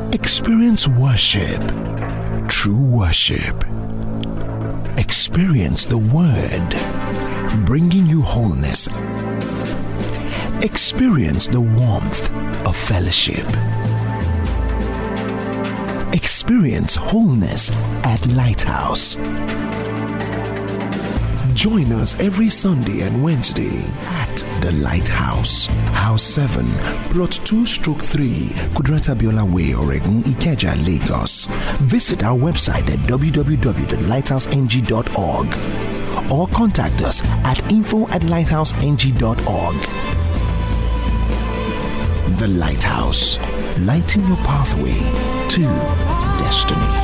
Experience worship, true worship. Experience the Word, bringing you wholeness. Experience the warmth of fellowship. Experience wholeness at Lighthouse. Join us every Sunday and Wednesday at the Lighthouse, House 7, Plot 2/3, Kudrata Biola Way, Oregon, Ikeja, Lagos. Visit our website at www.lighthouseng.org or contact us at info@lighthouseng.org. The Lighthouse, lighting your pathway to destiny.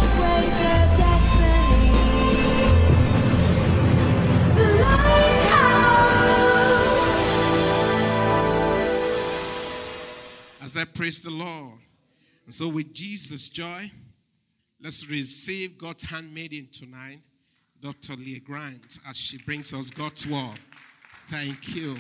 As I praise the Lord. And so with Jesus' joy, let's receive God's handmaiden tonight, Dr. Leah Grimes, as she brings us God's word. Thank you.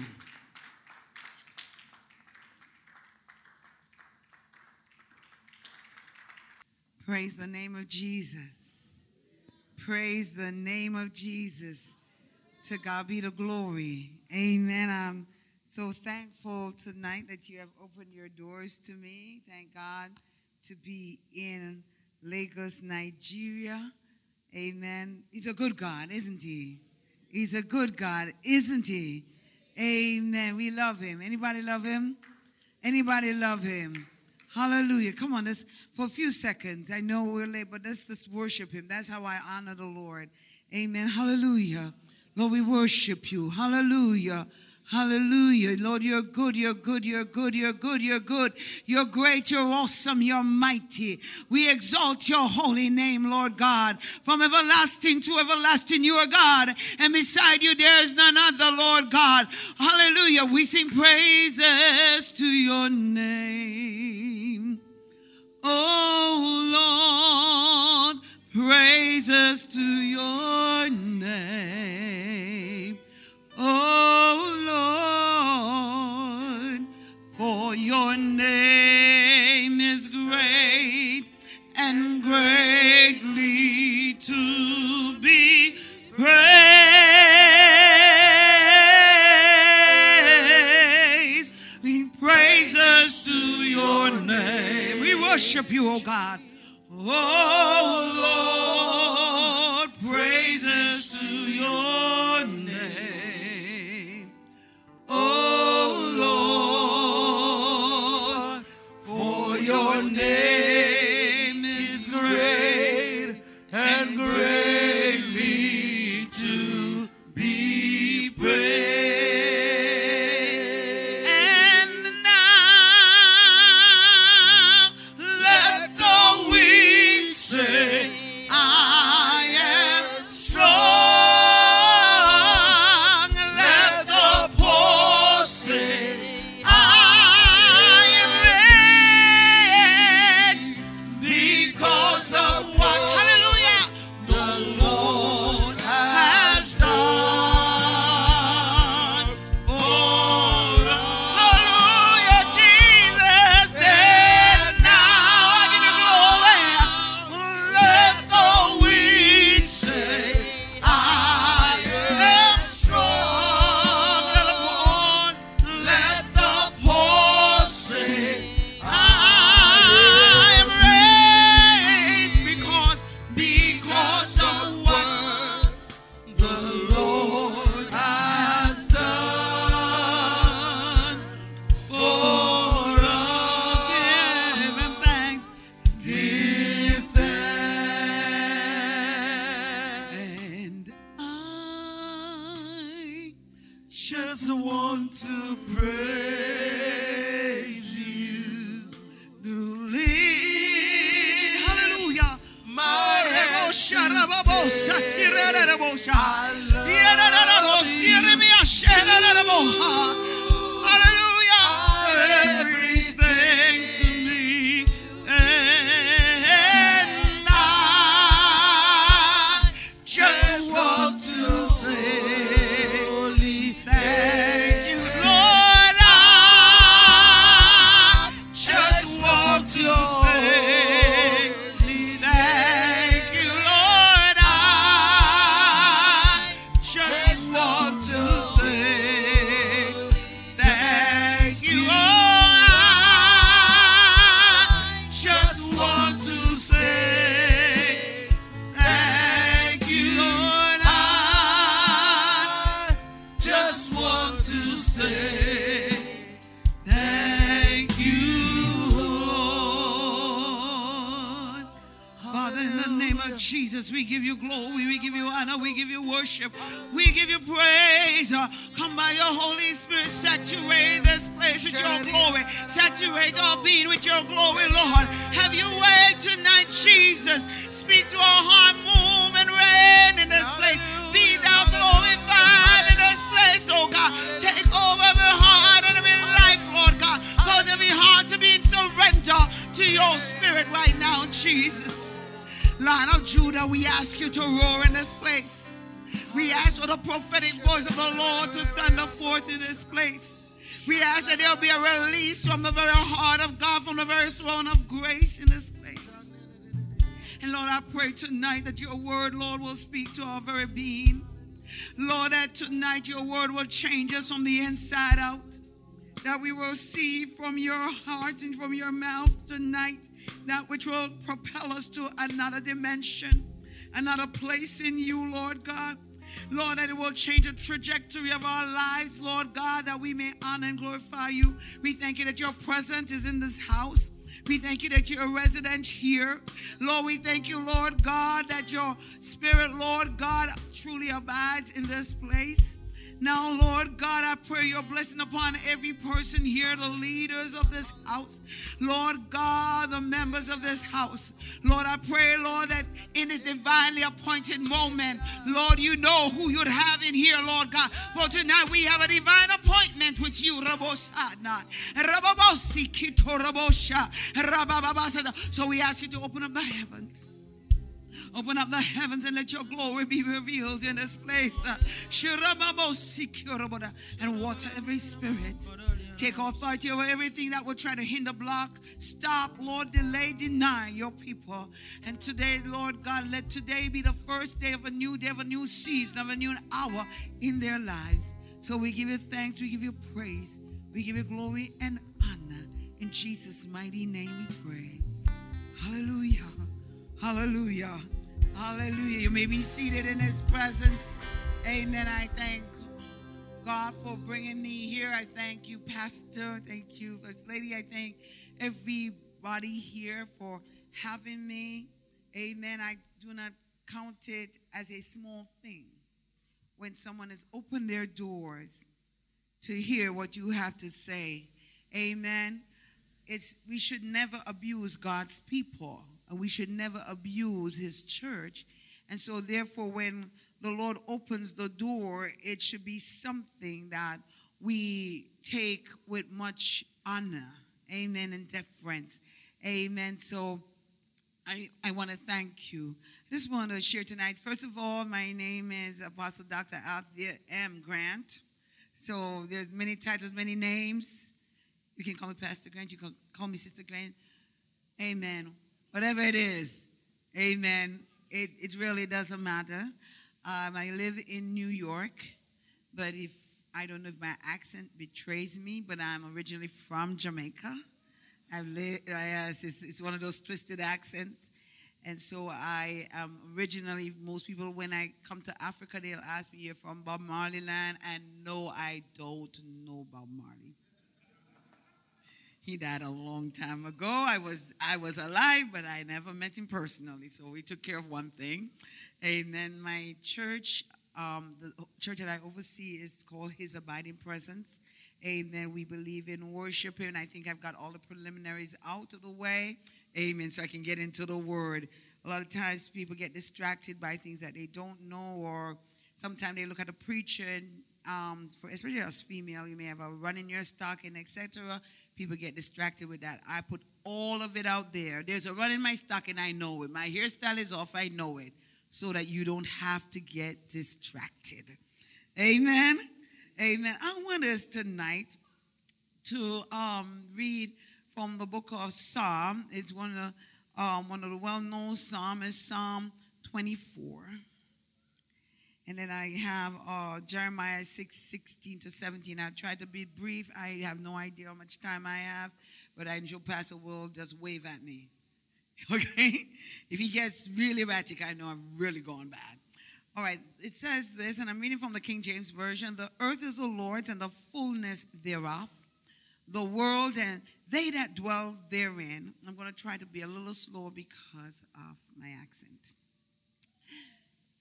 Praise the name of Jesus. Praise the name of Jesus. To God be the glory. Amen. I'm so thankful tonight that you have opened your doors to me. Thank God to be in Lagos, Nigeria. Amen. He's a good God, isn't he? He's a good God, isn't he? Amen. We love him. Anybody love him? Anybody love him? Hallelujah. Come on, let's, for a few seconds. I know we're late, but let's just worship him. That's how I honor the Lord. Amen. Hallelujah. Lord, we worship you. Hallelujah. Hallelujah. Lord, you're good, you're good, you're good, you're good, you're good. You're great, you're awesome, you're mighty. We exalt your holy name, Lord God. From everlasting to everlasting, you are God. And beside you, there is none other, Lord God. Hallelujah. We sing praises to your name. Oh, Lord, praises to your name. Oh, Lord, for your name is great and greatly to be praised. We praises to your name. We worship you, oh God. Oh, Lord, praises to your name. Oh, Lord, for your name is great and greatly to be praised. And now let the weak say, I am strong. Everything to me, and I just want to say thank you, Lord. I just want to say Jesus, we give you glory, we give you honor, we give you worship, we give you praise. Come by your Holy Spirit, saturate this place with your glory. Saturate our being with your glory, Lord. Have your way tonight, Jesus. Speak to our heart, move and reign in this place. Be thou glorified in this place, oh God. Take over every heart and every life, Lord God. Cause every heart to be in surrender to your spirit right now, Jesus. Lion of Judah, we ask you to roar in this place. We ask for the prophetic voice of the Lord to thunder forth in this place. We ask that there'll be a release from the very heart of God, from the very throne of grace in this place. And Lord, I pray tonight that your word, Lord, will speak to our very being. Lord, that tonight your word will change us from the inside out. That we will see from your heart and from your mouth tonight that which will propel us to another dimension, another place in you, Lord God. Lord, that it will change the trajectory of our lives, Lord God, that we may honor and glorify you. We thank you that your presence is in this house. We thank you that you're a resident here. Lord, we thank you, Lord God, that your spirit, Lord God, truly abides in this place. Now, Lord God, I pray your blessing upon every person here, the leaders of this house. Lord God, the members of this house. Lord, I pray, Lord, that in this divinely appointed moment, Lord, you know who you'd have in here, Lord God. For tonight we have a divine appointment with you. So we ask you to open up the heavens. Open up the heavens and let your glory be revealed in this place. And water every spirit. Take authority over everything that will try to hinder, block, stop, Lord, delay, deny your people. And today, Lord God, let today be the first day of a new season, of a new hour in their lives. So we give you thanks, we give you praise, we give you glory and honor. In Jesus' mighty name we pray. Hallelujah. Hallelujah. Hallelujah. You may be seated in his presence. Amen. I thank God for bringing me here. I thank you, Pastor. Thank you, First Lady. I thank everybody here for having me. Amen. I do not count it as a small thing when someone has opened their doors to hear what you have to say. Amen. We should never abuse God's people. We should never abuse his church. And so therefore, when the Lord opens the door, it should be something that we take with much honor. Amen. And deference. Amen. So I want to thank you. I just want to share tonight. First of all, my name is Apostle Dr. Althea M. Grant. So there's many titles, many names. You can call me Pastor Grant. You can call me Sister Grant. Amen. Whatever it is, amen, it really doesn't matter. I live in New York, but I don't know if my accent betrays me, but I'm originally from Jamaica. It's one of those twisted accents. And so I am originally, most people, when I come to Africa, they'll ask me, you're from Bob Marley land? And no, I don't know Bob Marley. He died a long time ago. I was alive, but I never met him personally. So we took care of one thing. Amen. My church, the church that I oversee is called His Abiding Presence. Amen. We believe in worship here, and I think I've got all the preliminaries out of the way. Amen. So I can get into the word. A lot of times people get distracted by things that they don't know, or sometimes they look at a preacher, and especially as female, you may have a run in your stocking, etc. People get distracted with that. I put all of it out there. There's a run in my stocking, I know it. My hairstyle is off, I know it. So that you don't have to get distracted. Amen? Amen. I want us tonight to read from the book of Psalm. It's one of the well-known psalms is Psalm 24. And then I have Jeremiah 6:16 to 17. I tried to be brief. I have no idea how much time I have, but I'm sure Pastor will just wave at me. Okay? If he gets really erratic, I know I've really gone bad. All right, it says this, and I'm reading from the King James Version. The earth is the Lord's and the fullness thereof, the world and they that dwell therein. I'm going to try to be a little slow because of my accent.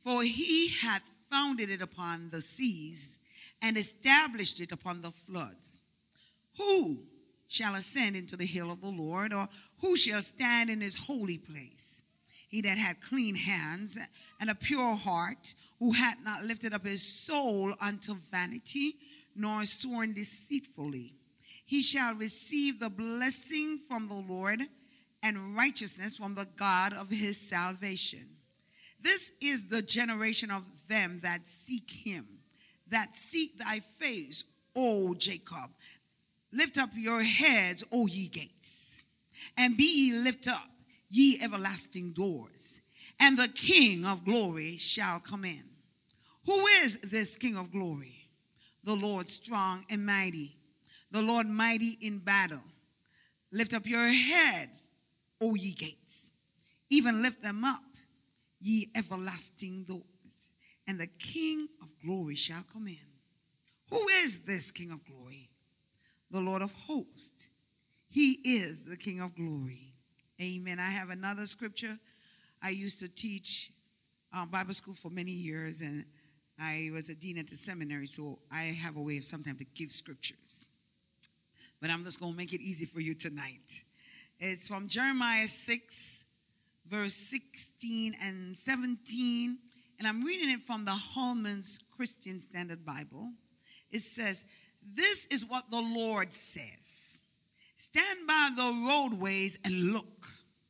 For he hath founded it upon the seas and established it upon the floods. Who shall ascend into the hill of the Lord, or who shall stand in his holy place? He that had clean hands and a pure heart, who had not lifted up his soul unto vanity, nor sworn deceitfully. He shall receive the blessing from the Lord and righteousness from the God of his salvation. This is the generation of them that seek him, that seek thy face, O Jacob. Lift up your heads, O ye gates, and be ye lift up, ye everlasting doors, and the King of glory shall come in. Who is this King of glory? The Lord strong and mighty, the Lord mighty in battle. Lift up your heads, O ye gates, even lift them up, ye everlasting doors, and the King of glory shall come in. Who is this King of glory? The Lord of hosts. He is the King of glory. Amen. I have another scripture. I used to teach Bible school for many years, and I was a dean at the seminary, so I have a way of sometimes to give scriptures. But I'm just going to make it easy for you tonight. It's from Jeremiah 6, verse 16 and 17, and I'm reading it from the Holman's Christian Standard Bible. It says, "This is what the Lord says. Stand by the roadways and look.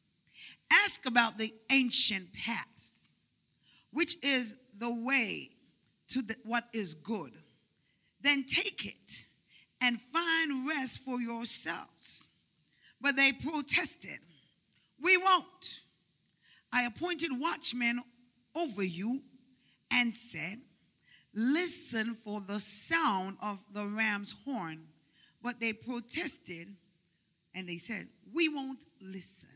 Ask about the ancient paths, which is the way to what is good. Then take it and find rest for yourselves." But they protested, "We won't." I appointed watchmen over you and said, "Listen for the sound of the ram's horn." But they protested and they said, "We won't listen."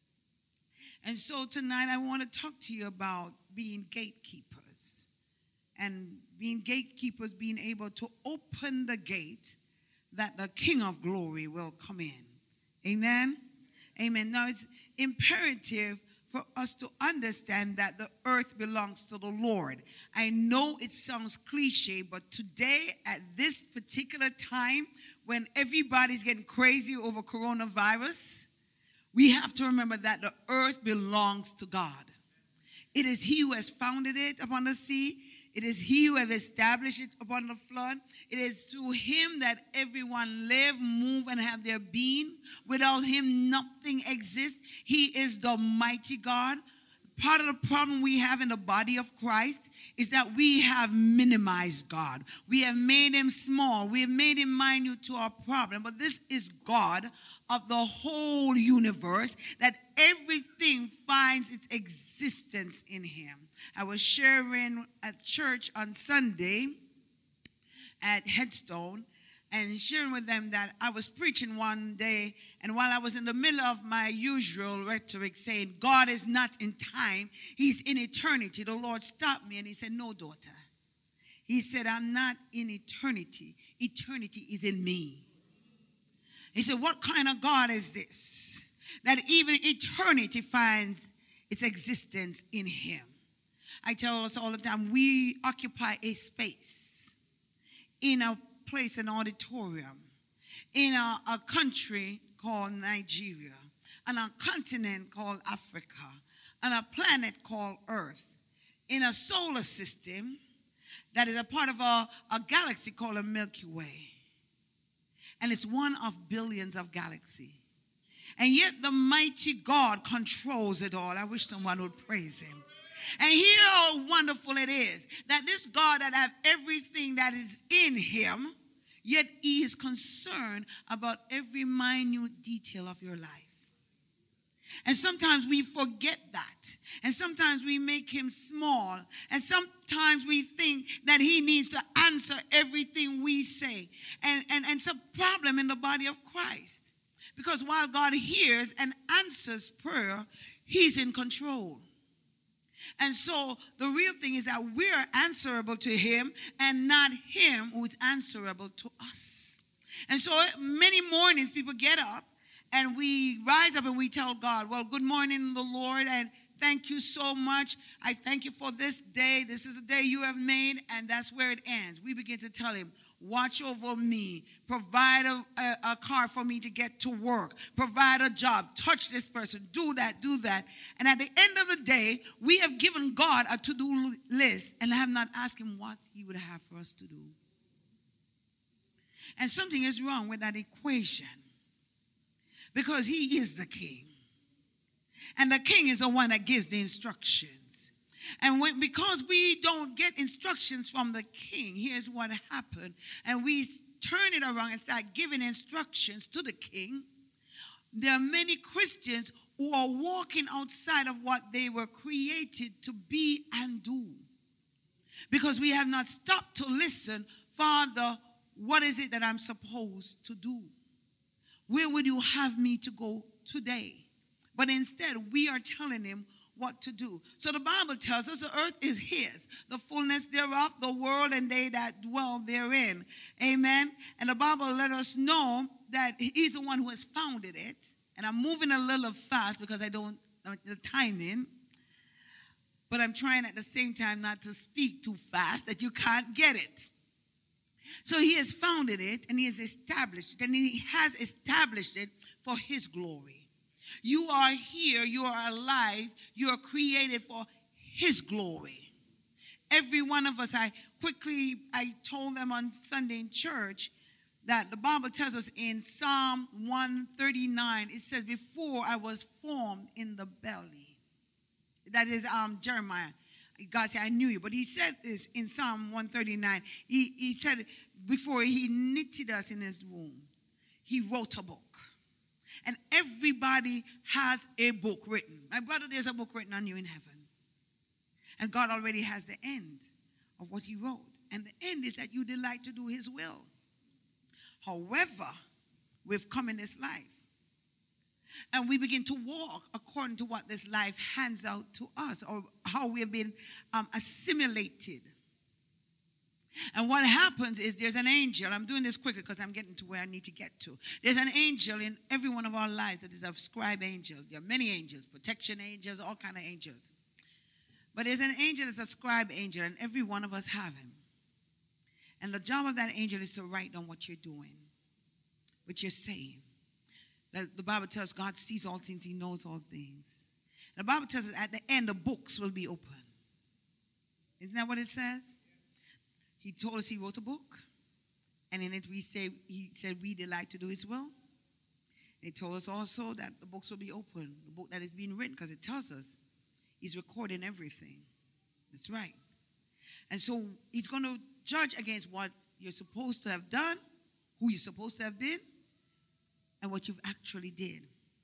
And so tonight I want to talk to you about being gatekeepers. And being gatekeepers, being able to open the gate that the King of glory will come in. Amen? Amen. Now it's imperative for us to understand that the earth belongs to the Lord. I know it sounds cliche, but today at this particular time when everybody's getting crazy over coronavirus, we have to remember that the earth belongs to God. It is he who has founded it upon the sea. It is he who has established it upon the flood. It is through him that everyone live, move, and have their being. Without him, nothing exists. He is the mighty God. Part of the problem we have in the body of Christ is that we have minimized God. We have made him small. We have made him minute to our problem. But this is God of the whole universe, that everything finds its existence in him. I was sharing at church on Sunday at Headstone and sharing with them that I was preaching one day, and while I was in the middle of my usual rhetoric saying, God is not in time, he's in eternity, the Lord stopped me and he said, "No, daughter." He said, "I'm not in eternity. Eternity is in me." He said, "What kind of God is this? That even eternity finds its existence in him." I tell us all the time, we occupy a space in a place, an auditorium, in a country called Nigeria, on a continent called Africa, on a planet called Earth, in a solar system that is a part of a galaxy called a Milky Way. And it's one of billions of galaxies. And yet the mighty God controls it all. I wish someone would praise him. And hear how wonderful it is that this God that have everything that is in him, yet he is concerned about every minute detail of your life. And sometimes we forget that. And sometimes we make him small. And sometimes we think that he needs to answer everything we say. And it's a problem in the body of Christ. Because while God hears and answers prayer, he's in control. And so the real thing is that we're answerable to him and not him who is answerable to us. And so many mornings people get up and we rise up and we tell God, "Well, good morning, the Lord." And thank you so much. I thank you for this day. This is a day you have made, and that's where it ends. We begin to tell him, watch over me. Provide a car for me to get to work. Provide a job. Touch this person. Do that, do that. And at the end of the day, we have given God a to-do list and have not asked him what he would have for us to do. And something is wrong with that equation, because he is the king. And the king is the one that gives the instructions. And because we don't get instructions from the king, here's what happened. And we turn it around and start giving instructions to the king. There are many Christians who are walking outside of what they were created to be and do, because we have not stopped to listen. Father, what is it that I'm supposed to do? Where would you have me to go today? But instead, we are telling him what to do. So the Bible tells us the earth is his, the fullness thereof, the world and they that dwell therein. Amen. And the Bible let us know that he's the one who has founded it. And I'm moving a little fast because I don't know the timing. But I'm trying at the same time not to speak too fast that you can't get it. So he has founded it and he has established it. And he has established it for his glory. You are here, you are alive, you are created for his glory. Every one of us, I told them on Sunday in church that the Bible tells us in Psalm 139, it says, before I was formed in the belly. That is Jeremiah. God said, I knew you. But he said this in Psalm 139. He said, before he knitted us in his womb, he wrote a book. And everybody has a book written. My brother, there's a book written on you in heaven. And God already has the end of what he wrote. And the end is that you delight to do his will. However, we've come in this life. And we begin to walk according to what this life hands out to us, or how we have been assimilated. And what happens is there's an angel. I'm doing this quickly because I'm getting to where I need to get to. There's an angel in every one of our lives that is a scribe angel. There are many angels, protection angels, all kind of angels. But there's an angel that's a scribe angel, and every one of us have him. And the job of that angel is to write down what you're doing, what you're saying. The Bible tells God sees all things, he knows all things. And the Bible tells us at the end the books will be open. Isn't that what it says? He told us he wrote a book, and in it he said we delight to do his will. He told us also that the books will be open, the book that is being written, because it tells us he's recording everything. That's right. And so he's going to judge against what you're supposed to have done, who you're supposed to have been, and what you've actually did.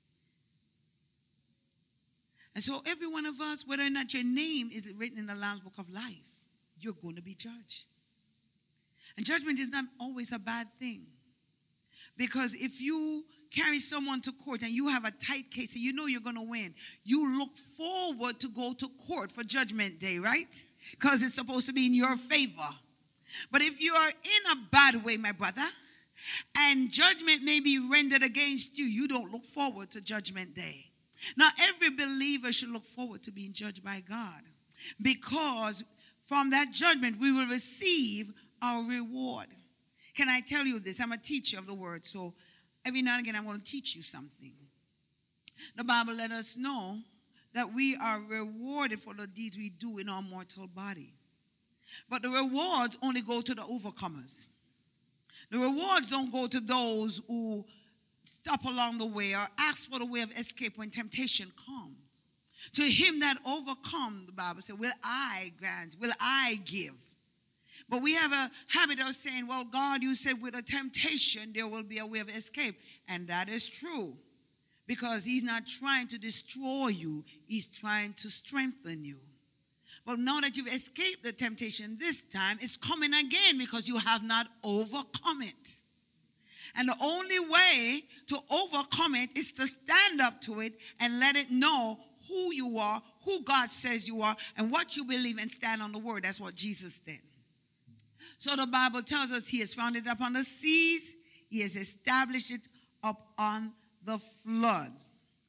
And so every one of us, whether or not your name is written in the Lamb's Book of Life, you're going to be judged. And judgment is not always a bad thing. Because if you carry someone to court and you have a tight case and you know you're going to win, you look forward to go to court for Judgment Day, right? Because it's supposed to be in your favor. But if you are in a bad way, my brother, and judgment may be rendered against you, you don't look forward to Judgment Day. Now, every believer should look forward to being judged by God, because from that judgment we will receive our reward. Can I tell you this? I'm a teacher of the word, so every now and again I'm going to teach you something. The Bible let us know that we are rewarded for the deeds we do in our mortal body. But the rewards only go to the overcomers. The rewards don't go to those who stop along the way or ask for the way of escape when temptation comes. To him that overcomes, the Bible says, will I grant, will I give. But we have a habit of saying, well, God, you said with a temptation there will be a way of escape. And that is true, because he's not trying to destroy you. He's trying to strengthen you. But now that you've escaped the temptation this time, it's coming again because you have not overcome it. And the only way to overcome it is to stand up to it and let it know who you are, who God says you are, and what you believe, and stand on the word. That's what Jesus did. So the Bible tells us he has founded it upon the seas. He has established it upon the flood.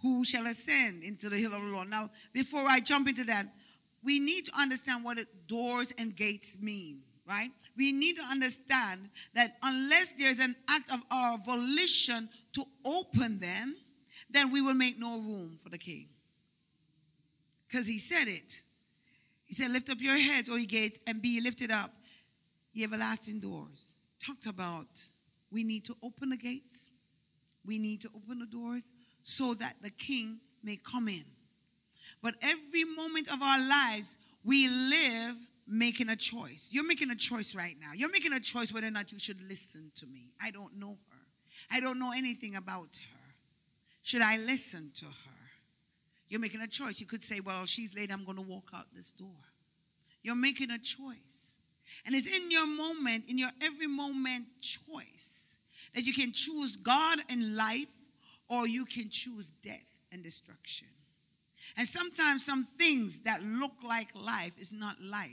who shall ascend into the hill of the Lord. Now, before I jump into that, we need to understand what doors and gates mean, right? We need to understand that unless there's an act of our volition to open them, then we will make no room for the King. Because he said it. He said, lift up your heads, O ye gates, and be ye lifted up, ye everlasting doors. Talked about we need to open the gates. We need to open the doors so that the King may come in. But every moment of our lives, we live making a choice. You're making a choice right now. You're making a choice whether or not you should listen to me. I don't know her. I don't know anything about her. Should I listen to her? You're making a choice. You could say, well, she's late. I'm going to walk out this door. You're making a choice. And it's in your moment, in your every moment choice, that you can choose God and life, or you can choose death and destruction. And sometimes some things that look like life is not life.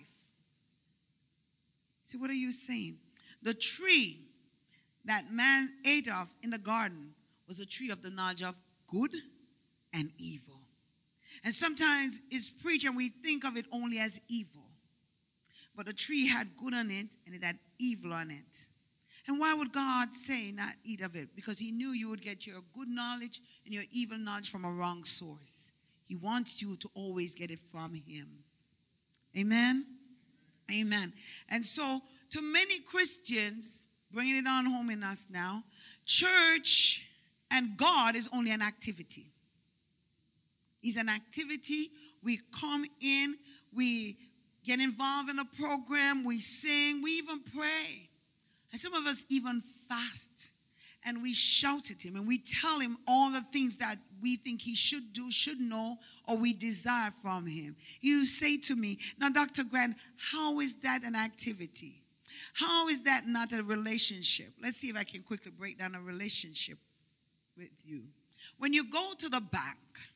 See, what are you saying? The tree that man ate of in the garden was a tree of the knowledge of good and evil. And sometimes it's preached and we think of it only as evil. But the tree had good on it and it had evil on it. And why would God say not eat of it? Because he knew you would get your good knowledge and your evil knowledge from a wrong source. He wants you to always get it from him. Amen? Amen. And so to many Christians, bringing it on home in us now, church and God is only an activity. It's an activity. We come in, we get involved in a program, we sing, we even pray. And some of us even fast. And we shout at him and we tell him all the things that we think he should do, should know, or we desire from him. You say to me, now, Dr. Grant, how is that an activity? How is that not a relationship? Let's see if I can quickly break down a relationship with you. When you go to the bank,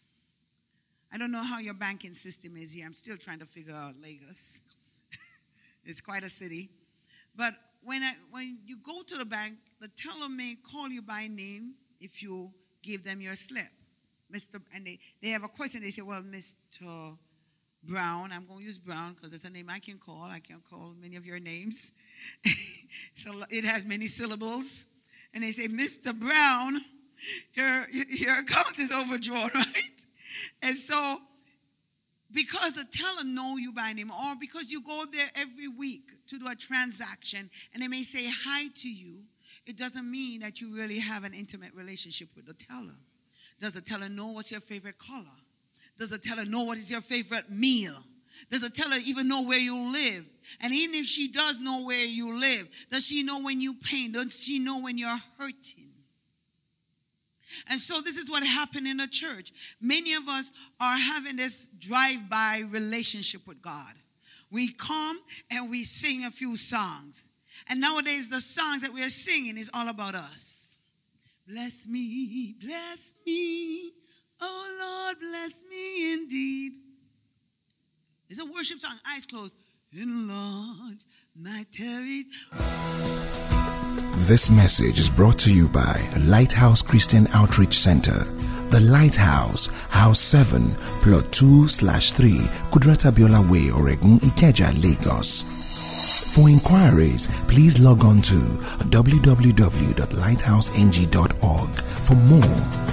I don't know how your banking system is here. I'm still trying to figure out Lagos. It's quite a city. But when you go to the bank, the teller may call you by name if you give them your slip. And they have a question. They say, well, Mr. Brown, I'm going to use Brown because it's a name I can call. I can't call many of your names. So it has many syllables. And they say, Mr. Brown, your account is overdrawn, right? And so because the teller know you by name, or because you go there every week to do a transaction and they may say hi to you, it doesn't mean that you really have an intimate relationship with the teller. Does the teller know what's your favorite color? Does the teller know what is your favorite meal? Does the teller even know where you live? And even if she does know where you live, does she know when you pain? Does she know when you're hurting? And so this is what happened in the church. Many of us are having this drive-by relationship with God. We come and we sing a few songs. And nowadays the songs that we are singing is all about us. Bless me, oh Lord, bless me indeed. It's a worship song, eyes closed. Enlarge my territory. This message is brought to you by Lighthouse Christian Outreach Center. The Lighthouse, House 7, Plot 2/3, Kudrata Biola Way, Oregun, Ikeja, Lagos. For inquiries, please log on to www.lighthouseng.org for more.